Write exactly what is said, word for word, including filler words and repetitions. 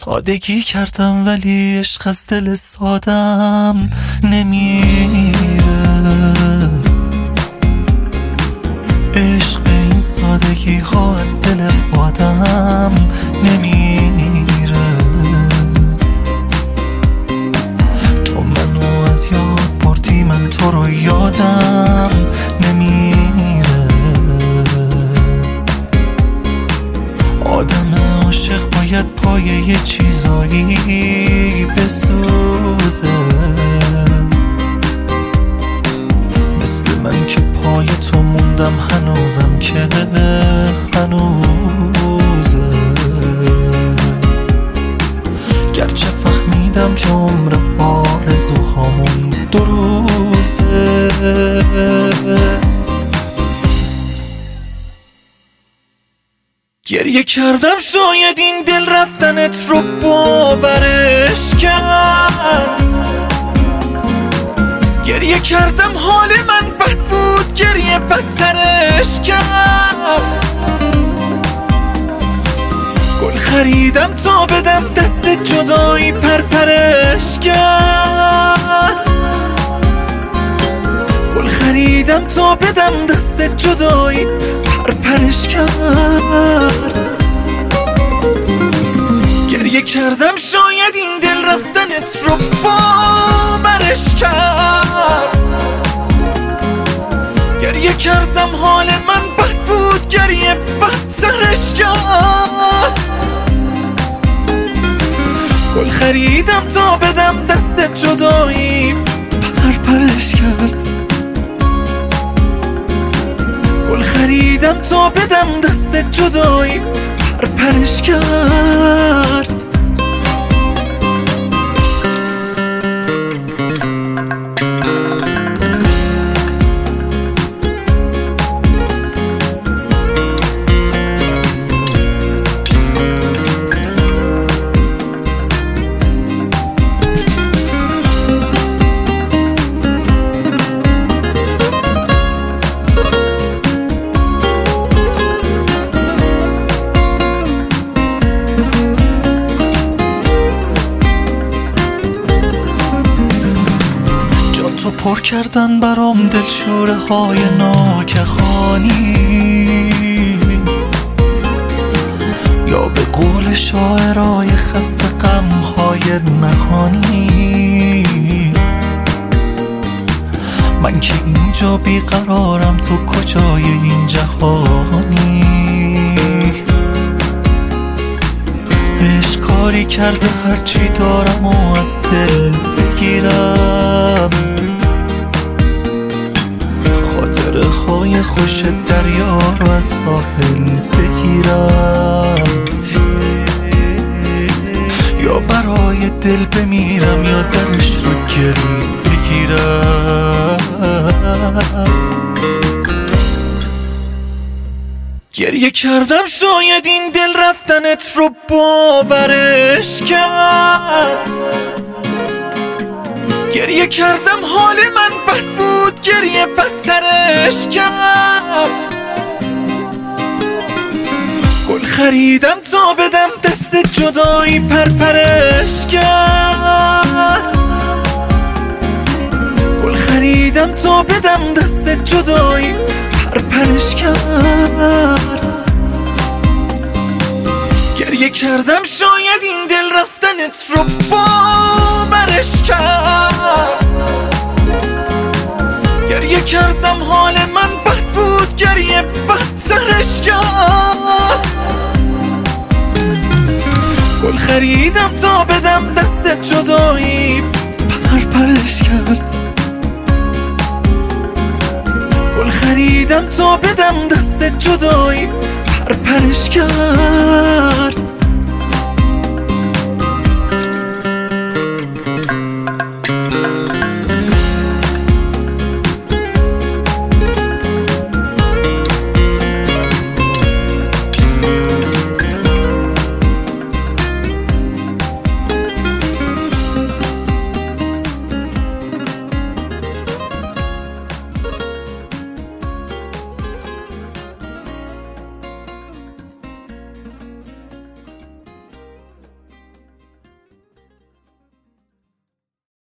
سادگی کردم ولی عشق از دل سادم نمیره. عشق به این سادگی ها از دل آدم نمیره. تو منو از یاد بردی، من تو رو یادم نمیره. آدم عاشق باید پای یه چیزایی بسوزه، مثل من که پای تو موندم هنوزم که هنوزه. گرچه فهمیدم که عمر آرزوهامون دو روزه. گریه کردم شاید این دل رفتنت رو باورش کرد. گریه کردم حال من بد بود، گریه بدترش کرد. گل خریدم تا بدم دست جدایی پرپرش کرد. گل خریدم تا بدم دست جدایی پرپرش کرد. گریه کردم شاید این دل رفتنت رو باورش کرد. گریه کردم حال من بد بود، گریه بدترش کرد. گل خریدم تا بدم دست جدایی پرپرش کرد. گل خریدم تا بدم دست جدایی پرپرش کرد. تو پر کردن برام دلشوره های ناگهانی، یا به قول شاعرای خسته غم های نهانی. من که اینجا بیقرارم، تو کجای این جهانی؟ عشق کاری کرده هرچی دارم و از دل بگیرم. خاطره های خوش دریا رو از ساحل بگیرم، یا برای دل بمیرم یا درش رو گری بگیرم. گریه کردم شاید این دل رفتنت رو باورش کرد. گریه کردم حال من بد بود، گریه بدترش کرد. گل خریدم تا بدم دست جدایی پرپرش کرد. گل خریدم تا بدم دست جدایی پرپرش کرد. گریه کردم شاید این دل رفتنت رو باورش کرد. گریه کردم حال من بد بود، گریه بدترش کرد. گل خریدم تا بدم دست جدایی پرپرش کرد. گل خریدم تا بدم دست جدایی پرپرش کرد.